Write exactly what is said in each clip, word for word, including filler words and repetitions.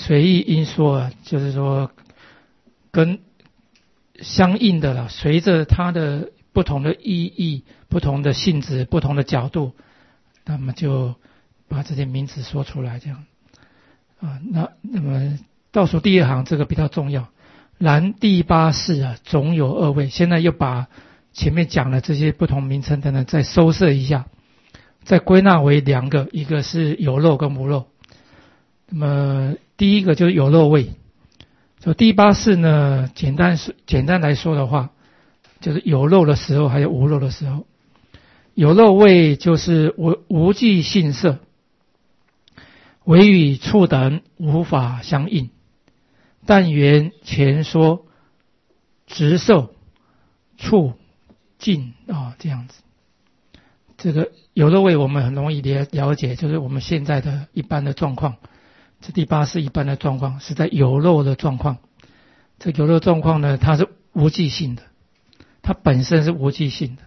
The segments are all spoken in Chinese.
随意因说啊，就是说跟相应的了，随着它的不同的意义、不同的性质、不同的角度，那么就把这些名词说出来，这样啊。那那么倒数第二行这个比较重要，然第八世啊，总有二位。现在又把前面讲的这些不同名称等等再收摄一下，再归纳为两个，一个是有漏跟无漏。那么第一个就是有漏位，就第八世呢，简单简单来说的话，就是有漏的时候还有无漏的时候。有漏位就是无无记性色，唯与处等无法相应，但缘前说直受处境啊，这样子。这个有漏位我们很容易了了解，就是我们现在的一般的状况。这第八是一般的状况，是在有漏的状况。这有漏状况呢，它是无记性的，它本身是无记性的。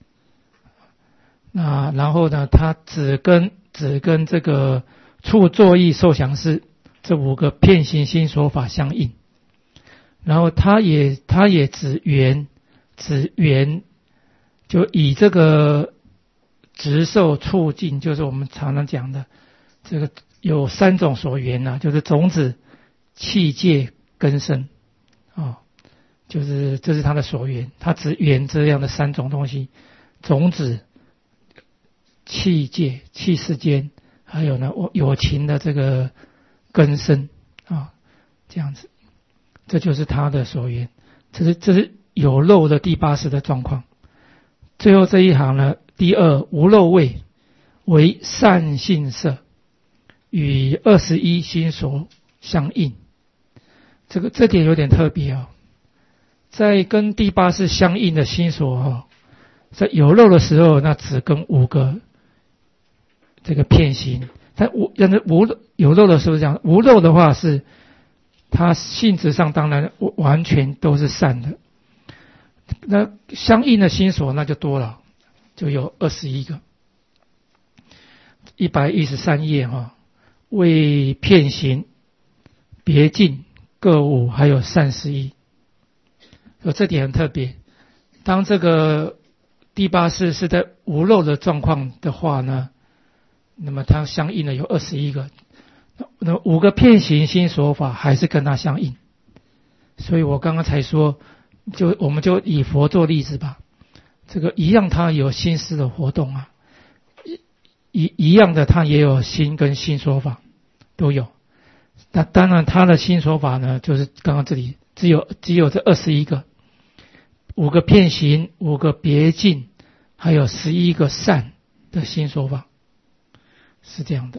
那然后呢，它只跟只跟这个处作意受想思这五个片行心所法相应，然后它也它也只缘只缘，就以这个直受处境，就是我们常常讲的这个有三种所缘啊，就是种子、气界、根身啊，就是这是它的所缘，它只缘这样的三种东西，种子、气界、气世间，还有呢有情的这个根身啊，这样子，这就是它的所缘。这是这是有漏的第八识的状况。最后这一行呢，第二无漏位为善性色，与二十一心所相应。这个这点有点特别哦，在跟第八识相应的心所哦，在有漏的时候，那只跟五个这个片行，但无但是无有漏的时候这样，无漏的话是它性质上当然完全都是善的。那相应的心所那就多了，就有二十一个，一百一十三页哈、哦，为片行、别境各五，还有善十一。所以这点很特别。当这个第八识是在无漏的状况的话呢，那么它相应的有二十一个，那五个片行心所法还是跟它相应。所以我刚刚才说，就我们就以佛做例子吧，这个一样它有心思的活动啊，一一样的它也有心跟心所法都有。那当然它的心所法呢，就是刚刚这里只有只有这二十一个，五个片行，五个别境，还有十一个善的心所法，是这样的。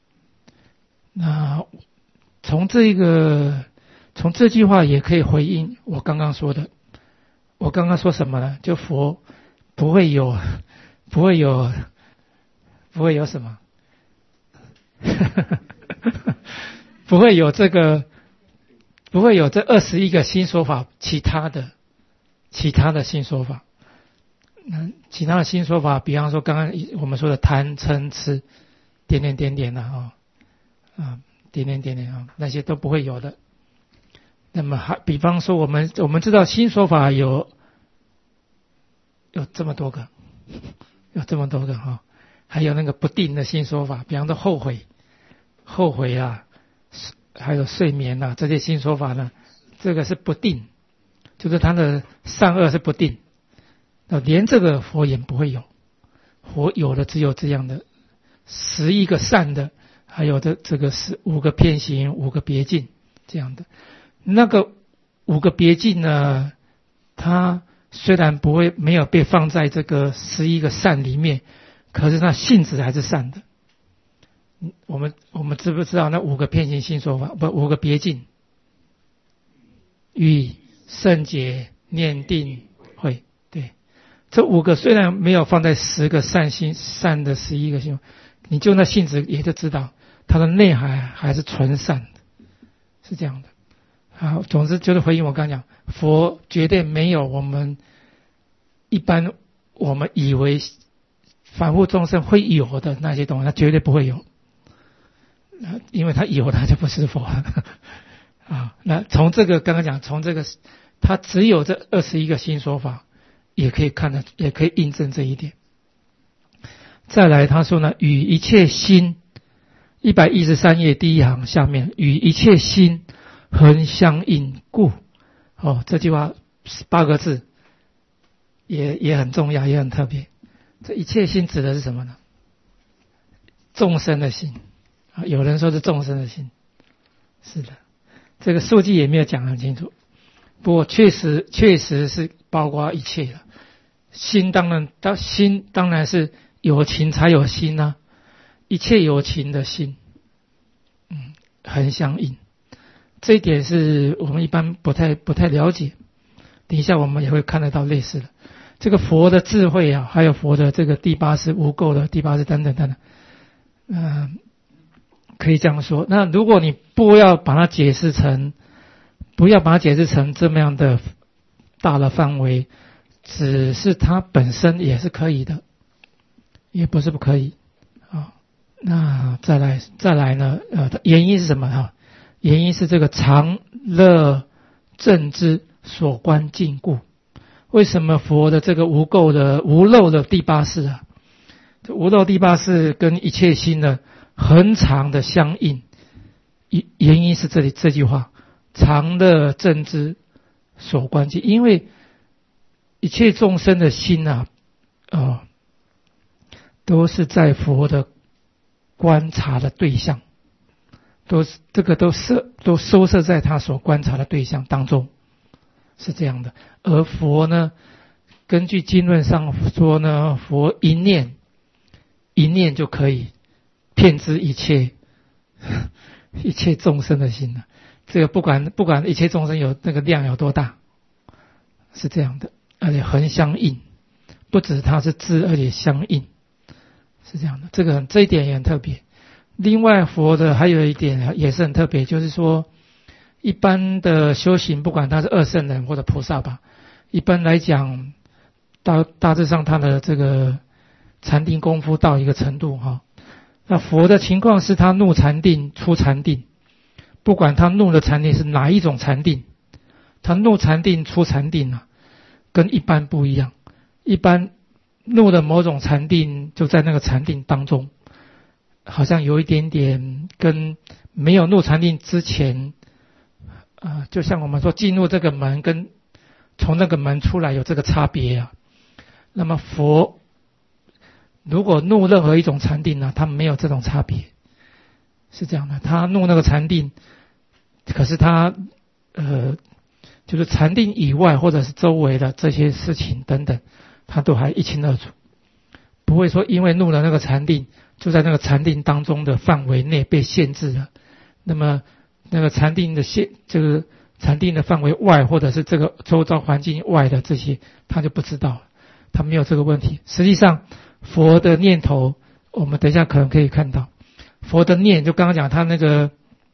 那从这个从这句话也可以回应我刚刚说的。我刚刚说什么呢？就佛不会有不会有不会有什么不会有这个不会有这二十一个新说法，其他的其他的新说法。那其他的新说法，比方说刚刚我们说的贪嗔痴点点点点的啊啊点点点点啊，那些都不会有的。那么还比方说我们我们知道新说法有有这么多个，有这么多个哈、哦，还有那个不定的新说法，比方说后悔、后悔啊，还有睡眠啊，这些新说法呢，这个是不定，就是它的善恶是不定，那连这个佛言不会有，佛有的只有这样的十一个善的，还有这这个是五个片行、五个别境这样的。那个五个别境呢，它虽然不会没有被放在这个十一个善里面，可是它性质还是善的。我们我们知不知道那五个片行心说法？不，五个别境：语、圣解、念、定、慧。对，这五个虽然没有放在十个善心善的十一个心，你就那性质也就知道它的内涵还是纯善的，是这样的。好，总之就是回应我刚讲，佛绝对没有我们一般我们以为凡夫众生会有的那些东西，他绝对不会有。 因为他有他就不是佛啊。那从这个刚刚讲，从这个他只有这二十一个新说法，也可以看得，也可以印证这一点。再来他说呢，与一切心，一百一十三页第一行下面，与一切心恒相应故。哦，这句话八个字也也很重要，也很特别。这一切心指的是什么呢？众生的心啊，有人说是众生的心，是的，这个数据也没有讲很清楚，不过确实确实是包括一切的。心当然，当心当然是有情才有心啊，一切有情的心，嗯，很相应。这一点是我们一般不太不太了解，等一下我们也会看得到类似的。这个佛的智慧啊，还有佛的这个第八识无垢的第八识等等等等，嗯、呃，可以这样说。那如果你不要把它解释成，不要把它解释成这么样的大的范围，只是它本身也是可以的，也不是不可以啊。那再来再来呢？呃，原因是什么啊？原因是这个常乐正知所观境故。为什么佛的这个无垢的无漏的第八识啊，这无漏第八识跟一切心呢恒常的相应？原因是这里这句话，常乐正知所观境，因为一切众生的心啊，呃，都是在佛的观察的对象，都是这个都摄都收摄在他所观察的对象当中，是这样的。而佛呢，根据经论上说呢，佛一念一念就可以遍知一切一切众生的心了。这个不管不管一切众生有那个量有多大，是这样的，而且恒相应，不止它是知，而且相应，是这样的。这个这一点也很特别。另外，佛的还有一点也是很特别，就是说，一般的修行，不管他是二圣人或者菩萨吧，一般来讲，大大致上他的这个禅定功夫到一个程度哈，那佛的情况是他入禅定、出禅定，不管他入的禅定是哪一种禅定，他入禅定、出禅定啊，跟一般不一样。一般入的某种禅定，就在那个禅定当中，好像有一点点跟没有入禅定之前。啊、呃，就像我们说进入这个门跟从那个门出来有这个差别啊。那么佛如果入任何一种禅定呢，他没有这种差别，是这样的。他入那个禅定，可是他呃，就是禅定以外或者是周围的这些事情等等，他都还一清二楚，不会说因为入了那个禅定，就在那个禅定当中的范围内被限制了。那么那个禅定的限，这个禅定的范围外，或者是这个周遭环境外的这些，他就不知道了，他没有这个问题。实际上，佛的念头，我们等一下可能可以看到，佛的念，就刚刚讲他那个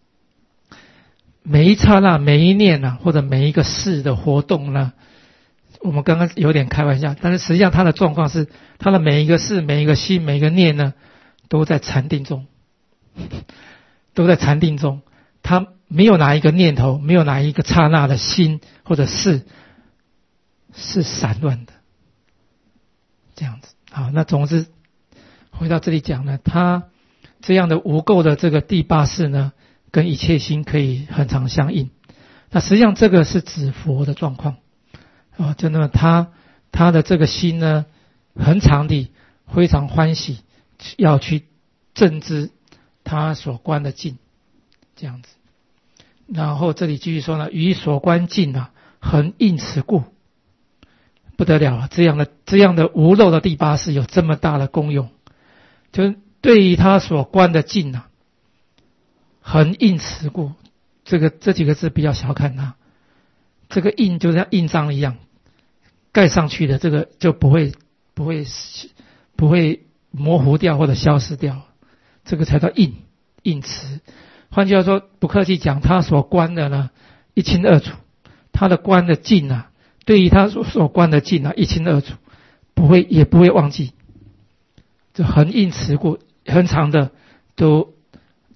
每一刹那、每一念啊，或者每一个事的活动呢，我们刚刚有点开玩笑，但是实际上他的状况是，他的每一个事、每一个心、每一个念呢，都在禅定中，都在禅定中。他没有哪一个念头，没有哪一个刹那的心或者事是散乱的，这样子。好，那总之回到这里讲呢，他这样的无垢的这个第八识呢，跟一切心可以恒常相应。那实际上这个是指佛的状况啊，就那么他他的这个心呢，恒常地非常欢喜，要去正知他所观的境。这样子，然后这里继续说呢，于所观境啊，恒应此故，不得了了，这样的这样的无漏的第八识有这么大的功用，就对于他所观的境啊，恒应此故，这个这几个字比较小看它，这个印就像印章一样，盖上去的这个就不会不会不会模糊掉或者消失掉，这个才叫印印词。换句话说，不客气讲，他所观的呢一清二楚，他的观的境啊，对于他所所观的境啊一清二楚，不会也不会忘记，就恒应持故，恒常的都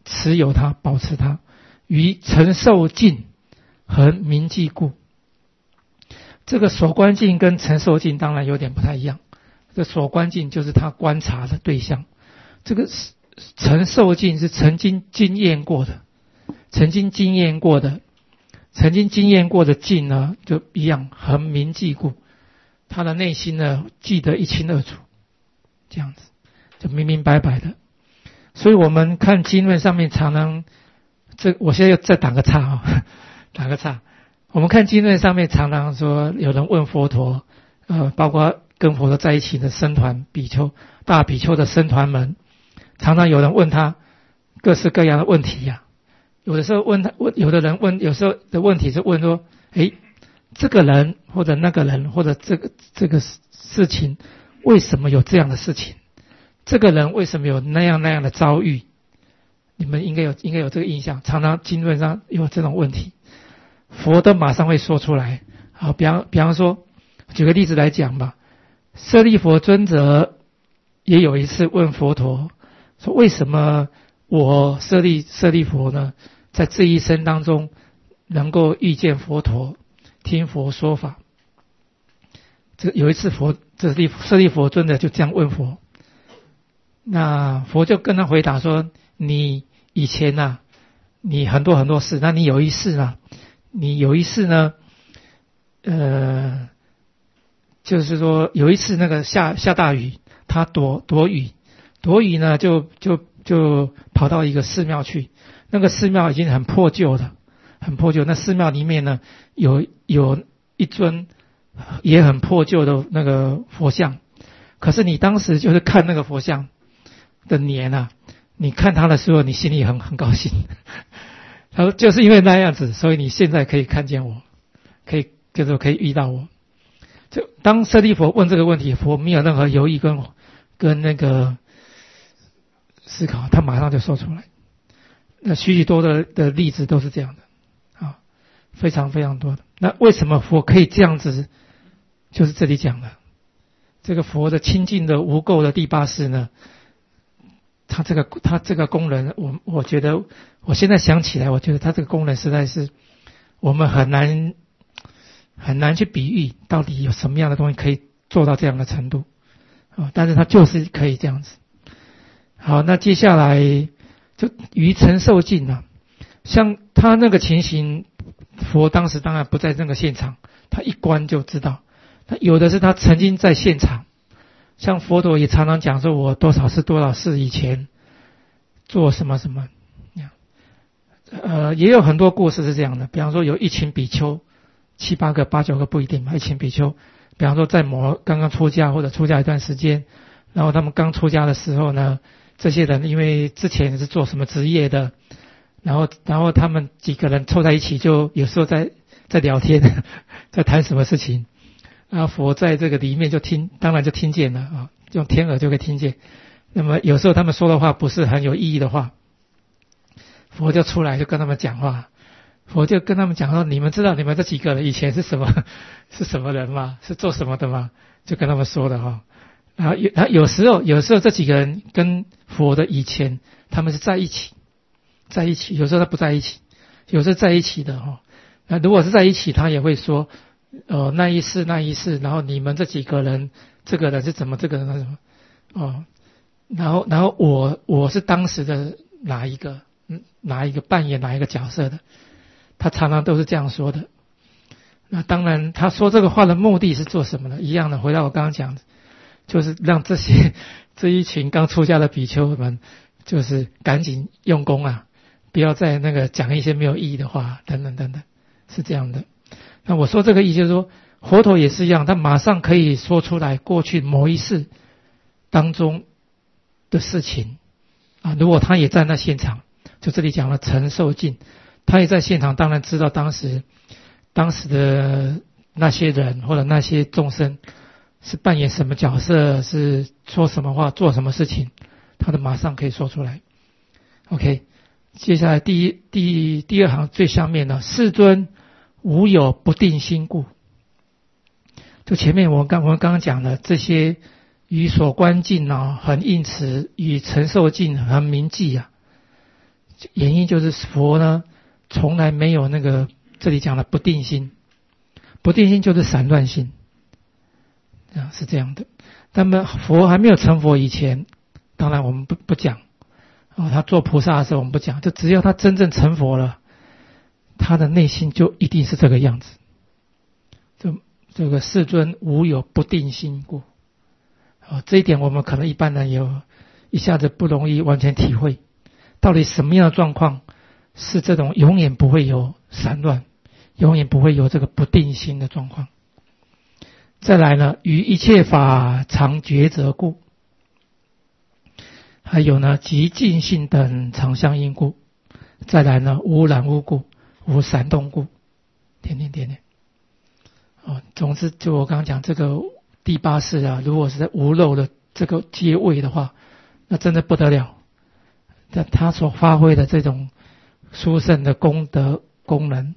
持有它，保持它，于承受境恒铭记故。这个所观境跟承受境当然有点不太一样。这所观境就是他观察的对象，这个承受境是曾经经验过的，曾经经验过的，曾经经验过的境呢，就一样恒铭记故，他的内心呢记得一清二楚，这样子就明明白白的。所以我们看经论上面常常，这我现在又再打个岔啊、哦，打个岔。我们看经论上面常常说，有人问佛陀，呃，包括跟佛陀在一起的僧团比丘、大比丘的僧团们，常常有人问他各式各样的问题呀、啊。有的时候问他问，有的人问，有时候的问题是问说，诶，这个人或者那个人或者这个这个事情，为什么有这样的事情？这个人为什么有那样那样的遭遇？你们应该有应该有这个印象，常常经论上有这种问题，佛都马上会说出来。好，比方比方说，举个例子来讲吧。舍利弗尊者也有一次问佛陀说，为什么我舍利舍利弗呢，在这一生当中能够遇见佛陀，听佛说法？这有一次佛这舍利弗尊者就这样问佛，那佛就跟他回答说，你以前啊，你很多很多事，那你有一世啊，你有一世呢，呃就是说有一次那个下下大雨，他躲躲雨，躲雨呢就就就跑到一个寺庙去，那个寺庙已经很破旧了，很破旧。那寺庙里面呢有有一尊也很破旧的那个佛像，可是你当时就是看那个佛像的年啊，你看他的时候，你心里很很高兴。他说就是因为那样子，所以你现在可以看见我，可以就是可以遇到我。就当舍利弗问这个问题，佛没有任何犹豫跟跟那个思考，他马上就说出来。那许许多的的例子都是这样的啊，非常非常多的。那为什么佛可以这样子？就是这里讲的，这个佛的清净的无垢的第八识呢，他这个他这个功能，我我觉得我现在想起来，我觉得他这个功能实在是我们很难。很难去比喻到底有什么样的东西可以做到这样的程度啊！但是它就是可以这样子。好，那接下来就于承受境啊，像他那个情形，佛当时当然不在那个现场，他一观就知道。他有的是他曾经在现场，像佛陀也常常讲说，我多少是多少世以前做什么什么，呃，也有很多故事是这样的。比方说有一群比丘。七八个、八九个不一定嘛，一群比丘，比方说在某刚刚出家或者出家一段时间，然后他们刚出家的时候呢，这些人因为之前是做什么职业的，然后然后他们几个人凑在一起，就有时候在在聊天，在谈什么事情，啊，佛在这个里面就听，当然就听见了啊，用天耳就可以听见。那么有时候他们说的话不是很有意义的话，佛就出来就跟他们讲话。佛就跟他们讲说，你们知道你们这几个人以前是什么是什么人吗？是做什么的吗？就跟他们说的哈、哦。然后有他有时候有时候这几个人跟佛的以前他们是在一起，在一起，有时候他不在一起，有时候在一起的哈、哦。那如果是在一起，他也会说，呃那一世那一世，然后你们这几个人，这个人是怎么这个人什么哦，然后然后我我是当时的哪一个嗯哪一个扮演哪一个角色的。他常常都是这样说的。那当然他说这个话的目的是做什么呢？一样的，回到我刚刚讲的，就是让这些这一群刚出家的比丘们就是赶紧用功啊，不要再那个讲一些没有意义的话等等等等，是这样的。那我说这个意思就是说，佛陀也是一样，他马上可以说出来过去某一世当中的事情啊，如果他也在那现场，就这里讲了承受境。他也在现场，当然知道当时当时的那些人或者那些众生是扮演什么角色，是说什么话，做什么事情，他都马上可以说出来。OK， 接下来第一第第二行最下面呢，世尊无有不定心故。就前面我们刚我们刚刚讲的这些与所观境啊，很应持，与承受境很铭记啊。 原因就是佛呢从来没有那个这里讲的不定心，不定心就是散乱心，啊是这样的。那么佛还没有成佛以前，当然我们不不讲，啊他做菩萨的时候我们不讲，就只要他真正成佛了，他的内心就一定是这个样子。这这个世尊无有不定心故，啊这一点我们可能一般人有一下子不容易完全体会，到底什么样的状况是这种永远不会有散乱，永远不会有这个不定心的状况。再来呢，于一切法常觉者故，还有呢极尽性等常相应故，再来呢无染污故，无闪动故，点点点点。哦，总之就我刚刚讲这个第八世啊，如果是在无漏的这个阶位的话，那真的不得了。那他所发挥的这种殊胜的功德功能，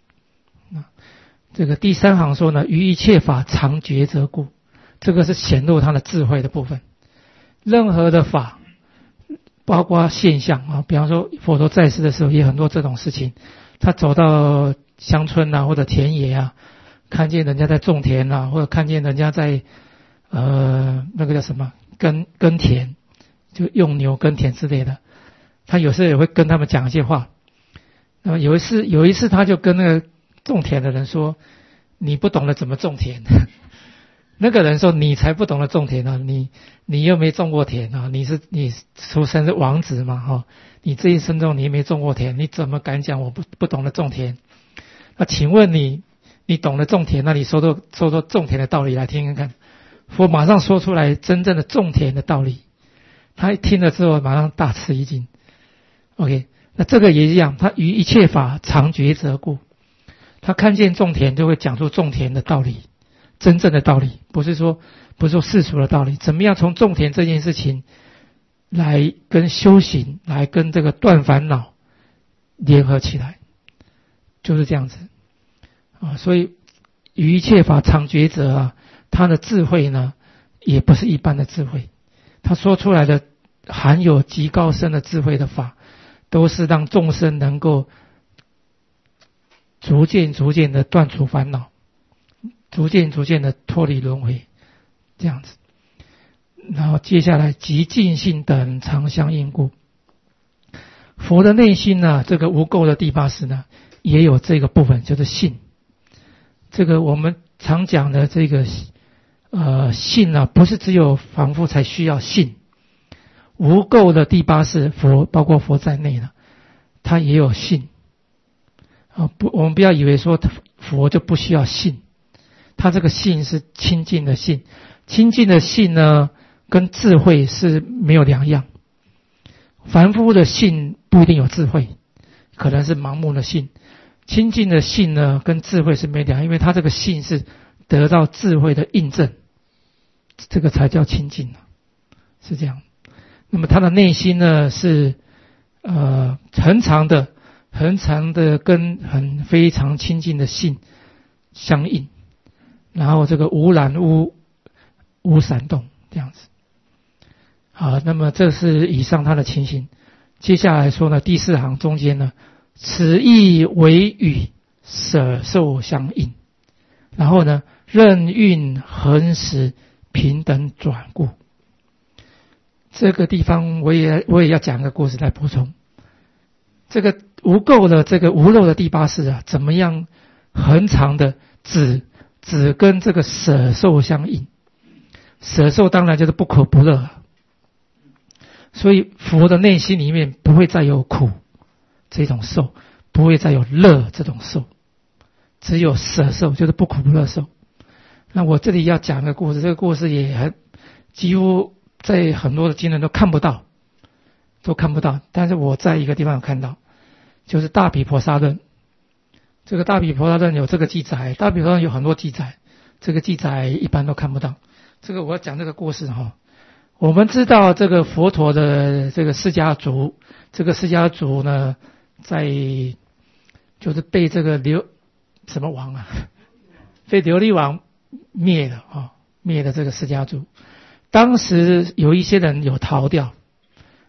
这个第三行说呢，于一切法常觉者故，这个是显露他的智慧的部分。任何的法，包括现象啊，比方说佛陀在世的时候也很多这种事情，他走到乡村啊或者田野啊，看见人家在种田啊，或者看见人家在呃那个叫什么耕耕田，就用牛耕田之类的，他有时候也会跟他们讲一些话。那么有一次有一次他就跟那个种田的人说，你不懂得怎么种田。那个人说，你才不懂得种田啊，你你又没种过田啊，你是你出生是王子嘛哈、哦，你这一生中你没种过田，你怎么敢讲我不不懂得种田？那请问你你懂得种田，那你说说说说种田的道理来听听看。佛马上说出来真正的种田的道理，他一听了之后马上大吃一惊。OK， 那这个也一样，他于一切法常觉者故，他看见种田就会讲出种田的道理，真正的道理，不是说不是说世俗的道理，怎么样从种田这件事情来跟修行，来跟这个断烦恼联合起来，就是这样子啊。所以于一切法常觉者啊，他的智慧呢也不是一般的智慧，他说出来的含有极高深的智慧的法，都是让众生能够逐渐逐渐的断除烦恼，逐渐逐渐的脱离轮回，这样子。然后接下来极尽性等常相应故，佛的内心呢，这个无垢的第八识呢，也有这个部分，就是性。这个我们常讲的这个呃性呢、啊，不是只有凡夫才需要性，无垢的第八识，佛包括佛在内呢，他也有性。啊，不，我们不要以为说佛就不需要性，他这个性是清净的性，清净的性呢，跟智慧是没有两样。凡夫的性不一定有智慧，可能是盲目的性。清净的性呢，跟智慧是没两样，因为他这个性是得到智慧的印证，这个才叫清净，是这样。那么他的内心呢，是呃恒常的。恒常的跟很非常清净的性相应，然后这个无染污无闪动这样子。好，那么这是以上他的情形。接下来说呢，第四行中间呢，此意为与舍受相应，然后呢，任运恒时平等转故。这个地方我也我也要讲个故事来补充。这个无垢的这个无漏的第八识啊，怎么样恒常的只只跟这个舍受相应？舍受当然就是不可不乐，所以佛的内心里面不会再有苦这种受，不会再有乐这种受，只有舍受，就是不苦不乐受。那我这里要讲个故事，这个故事也很几乎在很多的经人都看不到。都看不到，但是我在一个地方有看到，就是大毗婆沙论。这个大毗婆沙论有这个记载，大毗婆沙论有很多记载，这个记载一般都看不到。这个我要讲这个故事哈。我们知道这个佛陀的这个释迦族，这个释迦族呢，在就是被这个琉什么王啊，被琉璃王灭了啊，灭了这个释迦族。当时有一些人有逃掉。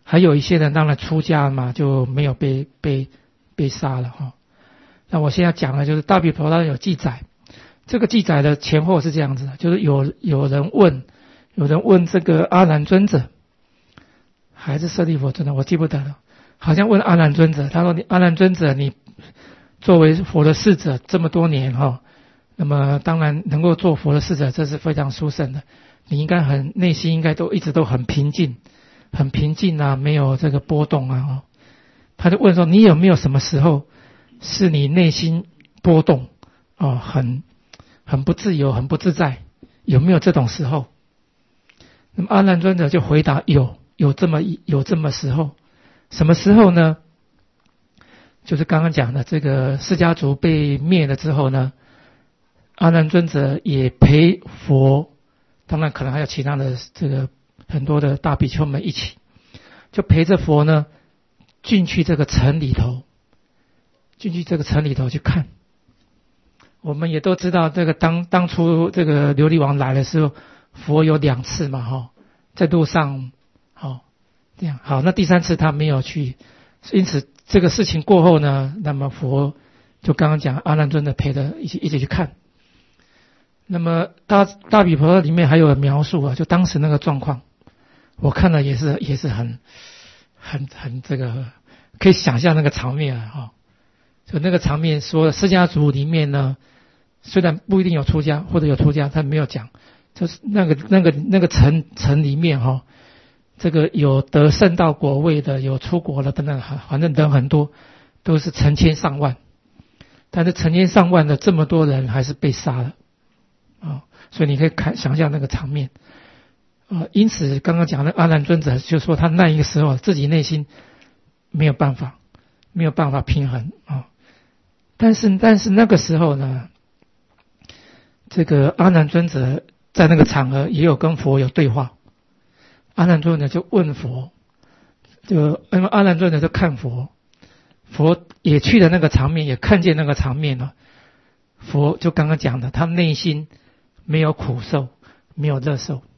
还有一些人当然出家嘛，就没有被被被杀了哈。那我现在讲的就是大毗婆当有记载，这个记载的前后是这样子的，就是有有人问，有人问这个阿难尊者，还是舍利弗尊者，我记不得了，好像问阿难尊者，他说你阿难尊者，你作为佛的侍者这么多年哈，那么当然能够做佛的侍者，这是非常殊胜的，你应该很内心应该都一直都很平静，很平静啊，没有这个波动啊哈。他就问说，你有没有什么时候是你内心波动啊、哦，很很不自由，很不自在，有没有这种时候？那么阿难尊者就回答，有，有这么有这么时候。什么时候呢？就是刚刚讲的这个释迦族被灭了之后呢，阿难尊者也陪佛，当然可能还有其他的这个很多的大比丘们一起，就陪着佛呢进去这个城里头，进去这个城里头去看。我们也都知道，这个当当初这个琉璃王来的时候，佛有两次嘛，哈，在路上，好，这样好。那第三次他没有去，因此这个事情过后呢，那么佛就刚刚讲阿难尊者陪着一起一起去看。那么大大毗婆里面还有描述啊，就当时那个状况，我看了也是也是很很很这个可以想象那个场面啊，哈。就那个场面说，释迦族里面呢，虽然不一定有出家或者有出家，他没有讲，就是那个那个那个城城里面哈、哦，这个有得圣道果位的，有出国了等等，反正人很多，都是成千上万。但是成千上万的这么多人还是被杀了啊、哦，所以你可以看想象那个场面啊、呃。因此刚刚讲的阿难尊者就说他那一个时候自己内心没有办法，没有办法平衡啊。哦但是，但是那个时候呢，这个阿难尊者在那个场合也有跟佛有对话。阿难尊者就问佛，就因为阿难尊者就看佛，佛也去了那个场面，也看见那个场面了。佛就刚刚讲的，他内心没有苦受，没有乐受，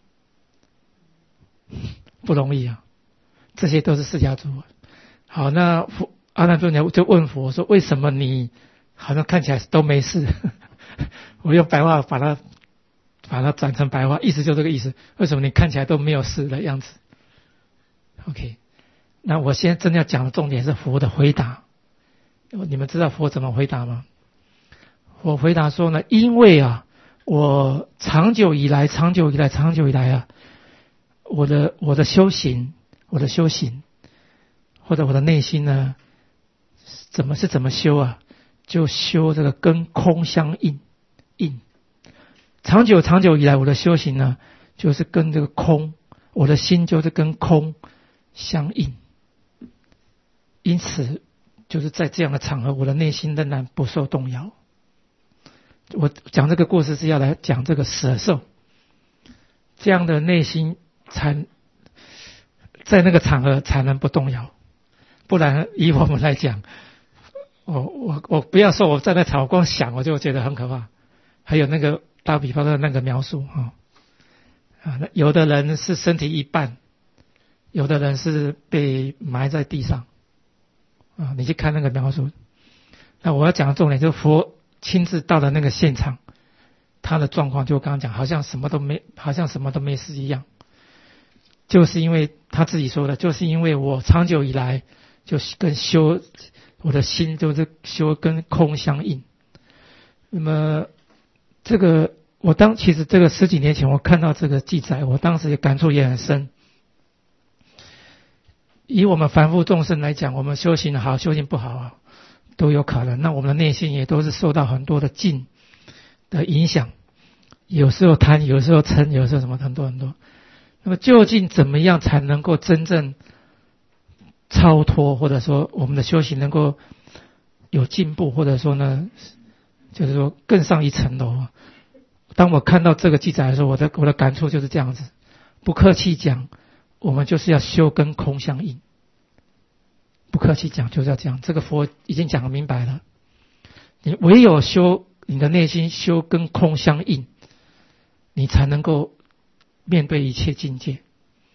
不容易啊。这些都是释迦族。好，那佛。阿难尊者就问佛说：“为什么你好像看起来都没事？”我用白话把它把它转成白话，意思就这个意思。为什么你看起来都没有事的样子 ？OK， 那我现在真的要讲的重点是佛的回答。你们知道佛怎么回答吗？佛回答说呢：“因为啊，我长久以来、长久以来、长久以来啊，我的我的修行，我的修行，或者我的内心呢。”怎么是怎么修啊？就修这个跟空相应，应。长久长久以来，我的修行呢，就是跟这个空，我的心就是跟空相应。因此，就是在这样的场合，我的内心仍然不受动摇。我讲这个故事是要来讲这个舍受，这样的内心才在那个场合才能不动摇。不然，以我们来讲。我我我不要说我在那场，我光想我就觉得很可怕。还有那个打比方的那个描述啊啊，那有的人是身体一半，有的人是被埋在地上啊。你去看那个描述。那我要讲的重点就是佛亲自到了那个现场，他的状况就我刚刚讲，好像什么都没，好像什么都没事一样。就是因为他自己说的，就是因为我长久以来就跟修。我的心就是修跟空相应。那么这个我当其实这个十几年前我看到这个记载，我当时也感触也很深。以我们凡夫众生来讲，我们修行好修行不好啊，都有可能。那我们的内心也都是受到很多的境的影响，有时候贪，有时候嗔，有时候什么很多很多。那么究竟怎么样才能够真正超脱，或者说我们的修行能够有进步，或者说呢，就是说更上一层楼。当我看到这个记载的时候，我的我的感触就是这样子。不客气讲，我们就是要修跟空相应。不客气讲，就是要这样。这个佛已经讲得明白了。你唯有修你的内心修跟空相应，你才能够面对一切境界。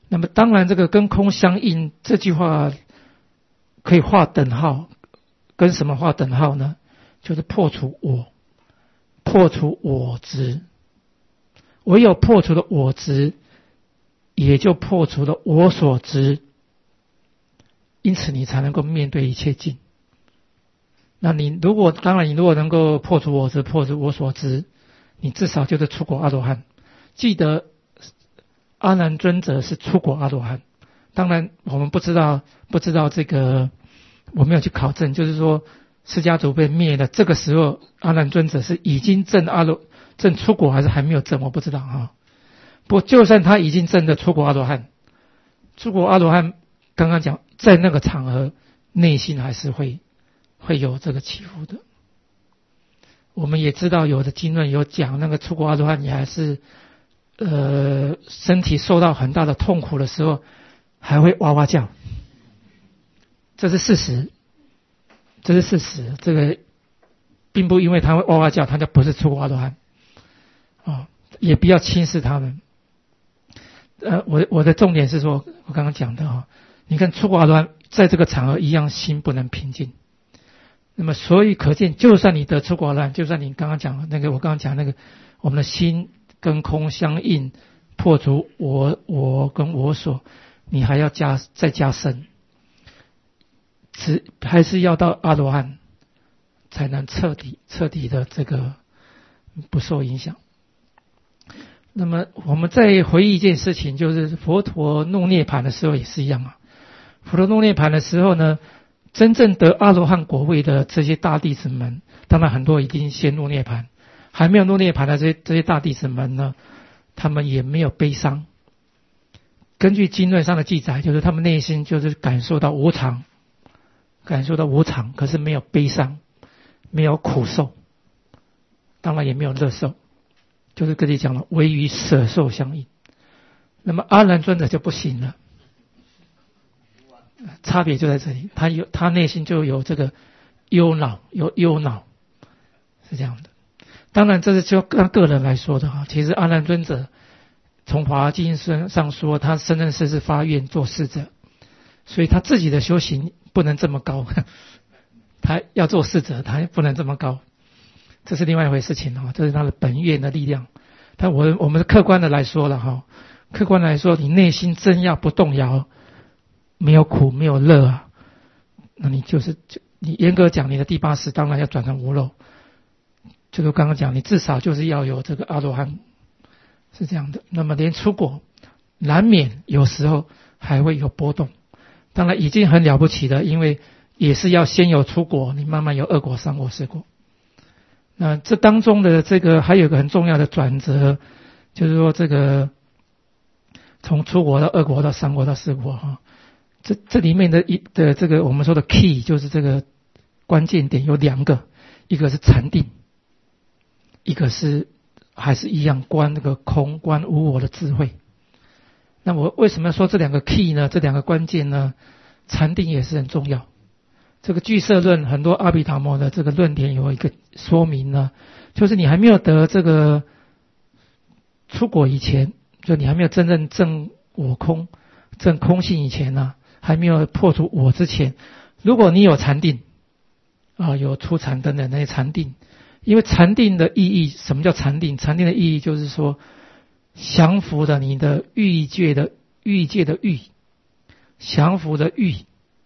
那么当然这个跟空相应这句话可以画等号，跟什么画等号呢？就是破除我，破除我执。唯有破除了我执，也就破除了我所执，因此你才能够面对一切境。那你如果当然你如果能够破除我执，破除我所执，你至少就是出果阿罗汉。记得阿难尊者是出果阿罗汉，当然我们不知道不知道这个我没有去考证，就是说释迦族被灭了，这个时候阿难尊者是已经证阿罗证出果还是还没有证，我不知道哈。不过就算他已经证的出果阿罗汉，出果阿罗汉刚刚讲在那个场合内心还是会会有这个起伏的。我们也知道有的经论有讲那个出果阿罗汉也还是呃身体受到很大的痛苦的时候还会哇哇叫，这是事实，这是事实。这个并不因为他会哇哇叫他就不是出果阿罗汉啊，也不要轻视他们。呃，我的我的重点是说，我刚刚讲的哈，你看出果阿罗汉在这个场合一样心不能平静。那么所以可见，就算你得出果阿罗汉，就算你刚刚讲的那个，我刚刚讲那个，我们的心跟空相应，破除我我跟我所，你还要加再加深，只还是要到阿罗汉才能彻底彻底的这个不受影响。那么我们再回忆一件事情，就是佛陀入涅槃的时候也是一样啊。佛陀入涅槃的时候呢，真正得阿罗汉果位的这些大弟子们，当然很多已经先入涅槃，还没有入涅槃的这些这些大弟子们呢，他们也没有悲伤。根据经论上的记载，就是他们内心就是感受到无常，感受到无常，可是没有悲伤，没有苦受，当然也没有乐受，就是跟你讲了，唯与舍受相应。那么阿难尊者就不行了。差别就在这里，他有他内心就有这个忧恼，有忧恼，是这样的。当然这是就按个人来说的哈。其实阿难尊者从《法华经》上说，他生生世世发愿做侍者，所以他自己的修行不能这么高，他要做侍者，他不能这么高，这是另外一回事情哈。这是他的本愿的力量。但我我们客观的来说了哈，客观来说，你内心真要不动摇，没有苦没有乐啊，那你就是就你严格讲，你的第八识当然要转成无漏。就是刚刚讲，你至少就是要有这个阿罗汉，是这样的。那么连出果难免有时候还会有波动，当然已经很了不起的，因为也是要先有出果，你慢慢有二果、三果、四果。那这当中的这个还有一个很重要的转折，就是说这个从出果到二果到三果到四果哈。这这里面的一的这个我们说的 key 就是这个关键点有两个，一个是禅定，一个是还是一样观那个空观无我的智慧。那我为什么要说这两个 key 呢？这两个关键呢？禅定也是很重要。这个俱舍论很多阿毗达摩的这个论点有一个说明呢，就是你还没有得这个出果以前，就你还没有真正证我空、证空性以前呢、啊。还没有破除我之前，如果你有禅定啊，有初禅等等那些禅定，因为禅定的意义，什么叫禅定？禅定的意义就是说，降服的你的欲界的欲界的欲，降服的欲，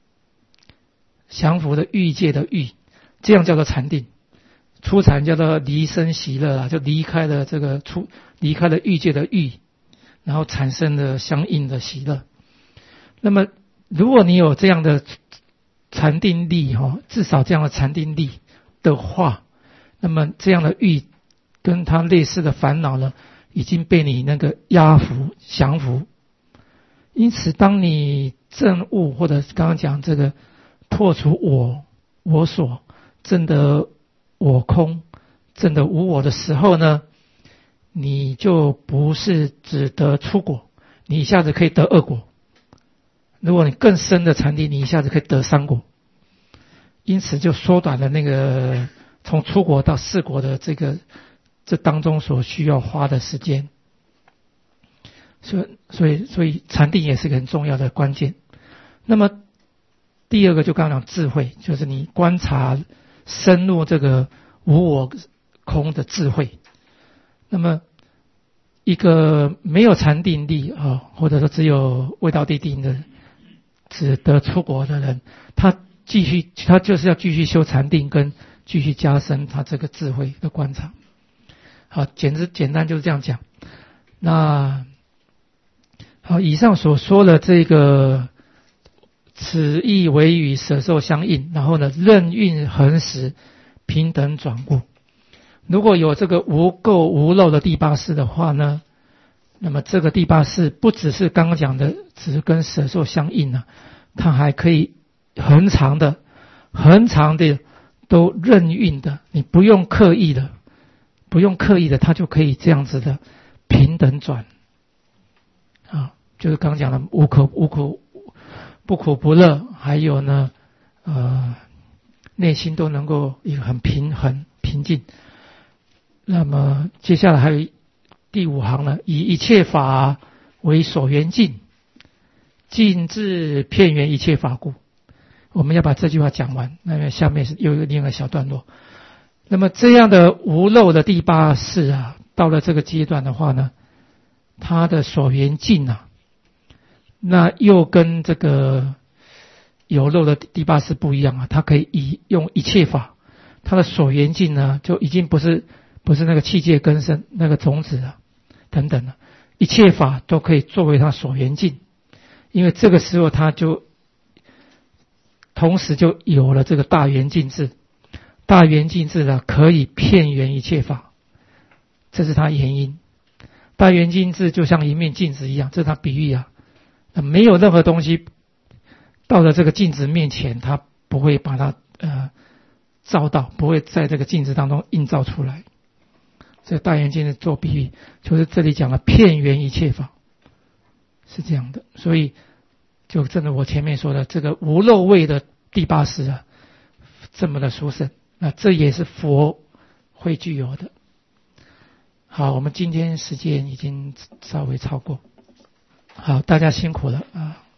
降服的欲界的欲，这样叫做禅定。初禅叫做离生喜乐啊，就离开了这个出，离开了欲界的欲，然后产生了相应的喜乐。那么如果你有这样的禅定力哈，至少这样的禅定力的话，那么这样的欲跟它类似的烦恼呢，已经被你那个压服、降服。因此，当你证悟或者刚刚讲这个破除我、我所，证得我空、证得无我的时候呢，你就不是只得出果，你一下子可以得二果。如果你更深的禅定，你一下子可以得三果，因此就缩短了那个从出果到四果的这个这当中所需要花的时间。 所以所以所以禅定也是个很重要的关键。那么第二个就刚刚讲智慧，就是你观察深入这个无我空的智慧。那么一个没有禅定力啊，或者说只有未到地定的只得出国的人，他继续他就是要继续修禅定，跟继续加深他这个智慧的观察。好，简直简单就是这样讲。那好，以上所说的这个此意为与舍受相应，然后呢任运恒时平等转故。如果有这个无垢无漏的第八识的话呢，那么这个第八识不只是刚刚讲的只跟舍受相应啊，它还可以恒常的恒常的都任运的，你不用刻意的不用刻意的它就可以这样子的平等转啊，就是刚刚讲的无可无苦不苦不乐，还有呢呃内心都能够一个很平衡平静。那么接下来还有第五行呢，以一切法为所缘境，尽至遍圆一切法故。我们要把这句话讲完，那么下面是又有另一个小段落。那么这样的无漏的第八识啊，到了这个阶段的话呢，它的所缘境啊，那又跟这个有漏的第八识不一样啊，它可以以用一切法，它的所缘境呢就已经不是不是那个器界根身那个种子啊等等了，一切法都可以作为它所缘境，因为这个时候它就同时就有了这个大圆镜智，大圆镜智呢可以遍圆一切法，这是它原因。大圆镜智就像一面镜子一样，这是它比喻啊，没有任何东西到了这个镜子面前，它不会把它呃照到，不会在这个镜子当中映照出来。这大圆镜智做比喻，就是这里讲了遍圆一切法，是这样的。所以就真的我前面说的这个无漏位的第八识啊，这么的殊胜，那这也是佛会具有的。好，我们今天时间已经稍微超过，好，大家辛苦了啊。